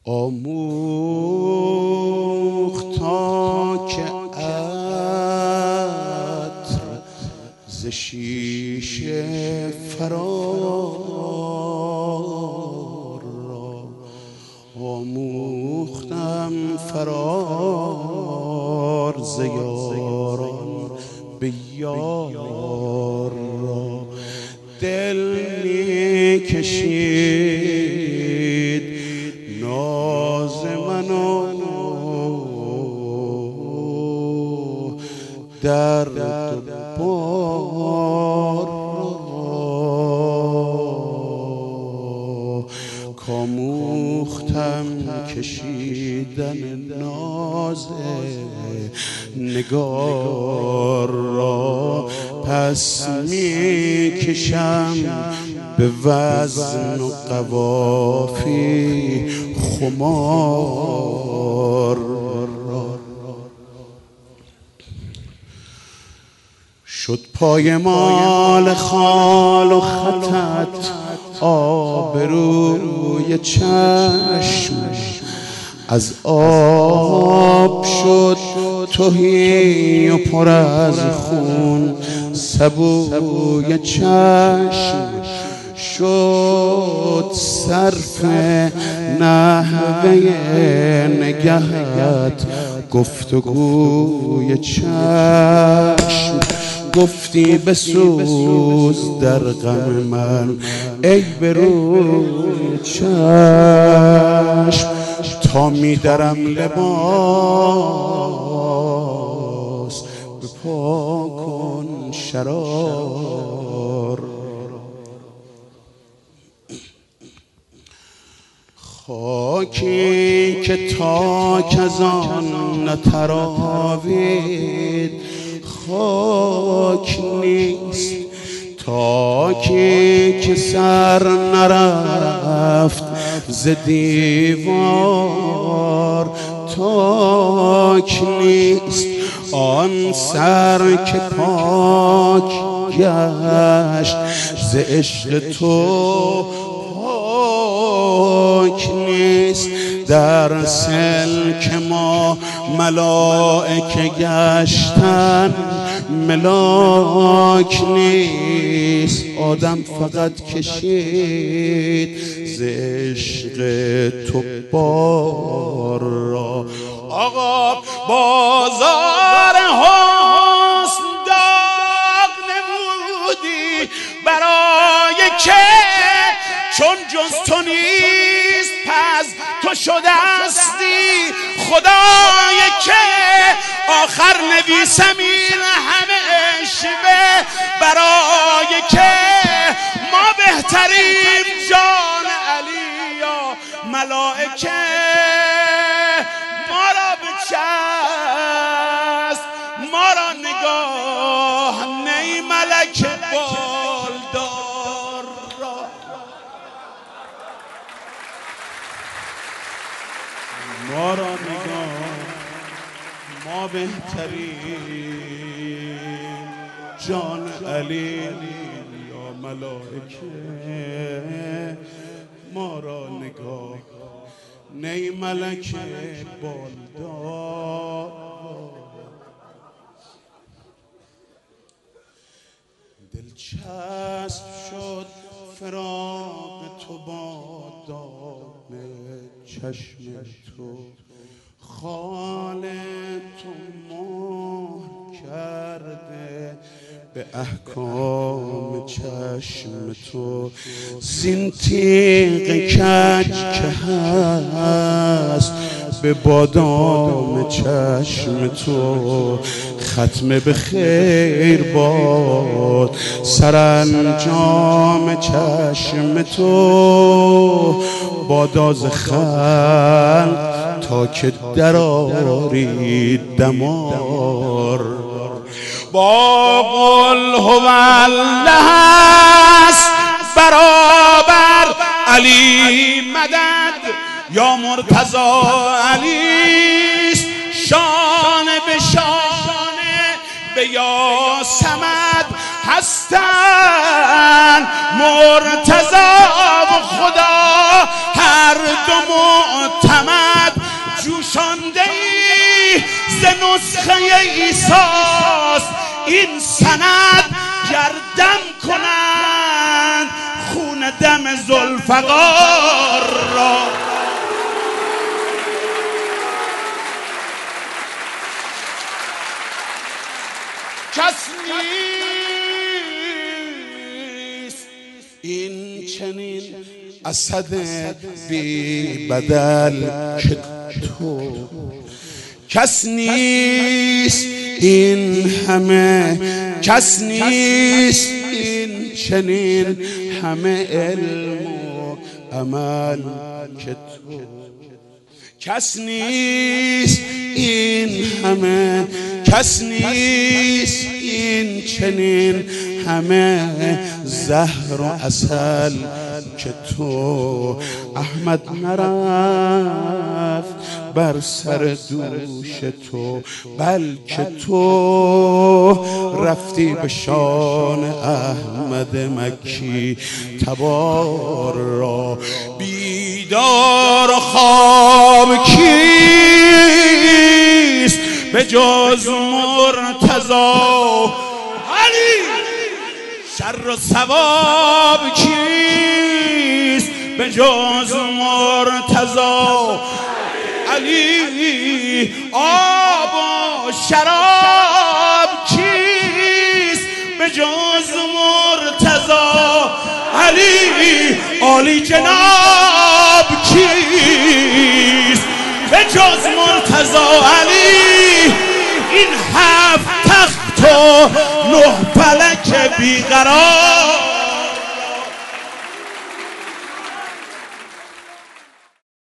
آموخت تا که عطر ز شیشه فرار را، آموختم فرار ز یاران به یار را. دل می کشید ناز منو درد بار کاموختم کشیدن ناز نگار را. پس می کشم به وزن و قوافی خمار را. شد پایمال خال و خطت آبروی چشم، از آب شد تهی و پر از خون سبوی چشم. شد صرف نحوه نگهت گفتگوی چشم. گفتی بسوز در غم من ای به روی چشم، تا می درم لباس به پا کن شرار. خاکی که تاک از آن نتراوید خاک نیست، تاکی که سر نرفت ز دیوار تاک نیست. آن سر که پاک گشت ز عشق تو پاک نیست. در سلک ما ملائکه گشتن ملاک نیست. آدم فقط کشید ز عشق تو بار را. آقا بازار حسن داغ نمودی برای که چون جز تو نیست پس تو شدستی خدای که آخر نویسم این همه اشوه برای که ما بهتریم جان علی یا ملائکه ما را به چست ما را نگاه نی ملک بالدار را. ما را نگاه ما بهترین جان علی یا ملائکه ما را نگاه نی ملک بالدار. دلچسب شد فراق تو با دام چشم تو، خال تو مهر کرده به احکام چشم تو. زین تیغ کج که هست به بادام چشم تو، ختم به خیر باد سرانجام چشم تو. باداز خلق تا که درآری دمار. با قل هو الله است برابر علی مدد یا مرتضی علیست شانه به شانه به یا صمد هستن مرتضی و خدا هر دو معتمد. خونده ای ز نسخه عیساست، این سند گردم کنند خون دم ذوالفقار را. کس نیست این چنین اسد بی بدل که تو، کس نیست این همه، کس نیست این چنین همه علم و عمل که تو، کس نیست این همه، کس نیست این چنین همه زهر و عسل که تو. احمد نرفت بر سر دوش تو، بلکه تو رفتی به شان احمد مکی تبار را. بیدار و خواب کیست به جز مرتضی علی؟ شر و ثواب کیست به جز مرتضی علی؟ آب و شراب کیست به جز مرتضی علی؟ عالی جناب کیست به جز مرتضی علی؟ این 7 تخت و 9 فلک بیقرار